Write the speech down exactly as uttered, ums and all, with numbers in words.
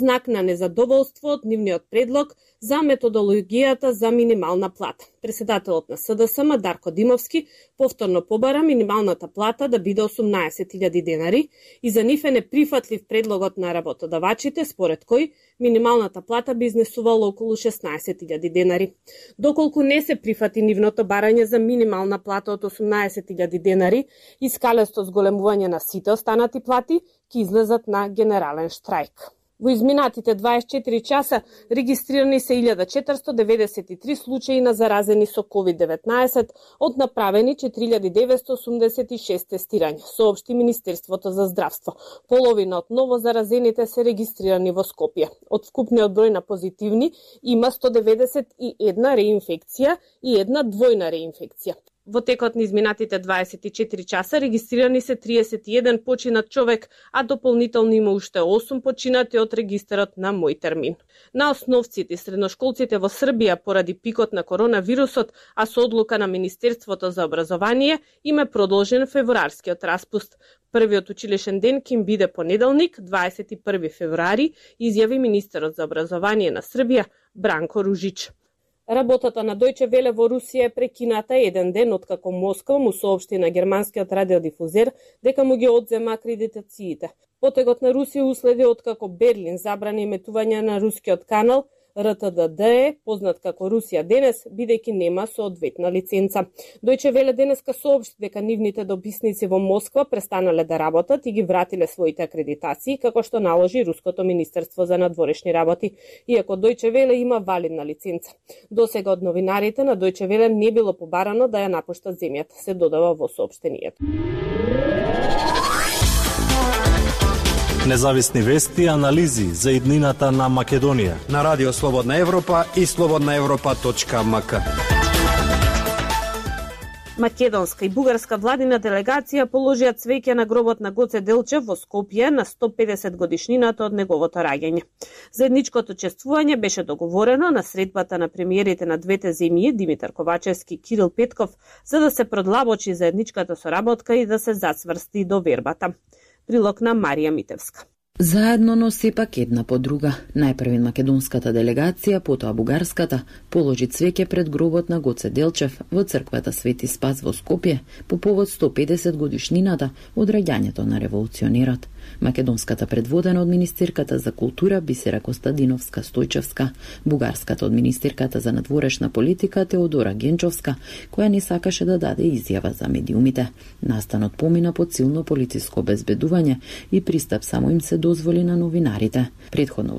знак на незадоволство од нивниот предлог за методологијата за минимална плата. Председателот на С Д С М Дарко Димовски повторно побара минималната плата да биде осумнаесет илјади денари и за нив е неприфатлив предлогот на работодавачите според кој минималната плата би изнесувала околу шеснаесет илјади денари. Доколку не се прифати нивното барање за минимална плата од осумнаесет илјади денари и скалесто зголемување на сите останати плати, ќе излезат на генерален штрајк. Во изминатите дваесет и четири часа регистрирани се илјада четиристотини деведесет и три случаи на заразени со ковид деветнаесет од направени четири илјади деветстотини осумдесет и шест тестирања, соопшти Министерството за здравство. Половина од ново заразените се регистрирани во Скопје. Од вкупниот број на позитивни има сто деветдесет и една реинфекција и една двојна реинфекција. Во текот на изминатите дваесет и четири часа регистрирани се триесет и еден починат човек, а дополнително има уште осум починати од регистарот на Мој термин. На основците и средношколците во Србија поради пикот на коронавирусот, а со одлука на Министерството за образование, им е продолжен февруарскиот распуст. Првиот училишен ден ќе им биде понеделник, дваесет и први февруари, изјави министерот за образование на Србија Бранко Ружич. Работата на Дојче Веле во Русија е прекината еден ден откако Москва му соопшти на германскиот радиодифузер дека му ги одзема акредитациите. Потегот на Русија уследи откако Берлин забрани еметување на рускиот канал Р Т Д Д Е, познат како Русија денес, бидејќи нема соодветна лиценца. Дојче Веле денеска соопшти дека нивните дописници во Москва престанале да работат и ги вратиле своите акредитации, како што наложи Руското министерство за надворешни работи, иако Дојче Веле има валидна лиценца. Досега од новинарите на Дојче Веле не било побарано да ја напуштат земјата, се додава во соопштението. Независни вести и анализи за иднината на Македонија на Радио Слободна Европа и слободна европа точка м к. Македонска и бугарска владина делегација положија цвеќе на гробот на Гоце Делчев во Скопје на сто педесет годишнината од неговото раѓање. Заедничкото чествување беше договорено на средбата на премиерите на двете земји Димитар Ковачевски и Кирил Петков за да се продлабочи заедничката соработка и да се зацврсти довербата. Прилог на Марија Митевска. Заедно, но сепак една по друга. Најпрви македонската делегација, потоа бугарската, положи цвеќе пред гробот на Гоце Делчев во црквата Свети Спас во Скопје по повод сто педесет годишнината од раѓањето на револуционерот. Македонската предводена од министерката за култура Бисера Костадиновска Стојчевска, бугарската од министерката за надворешна политика Теодора Генчовска, која не сакаше да даде изјава за медиумите. Настанот помина под силно полициско обезбедување и пристап само им се дозволи на новинарите. Предходно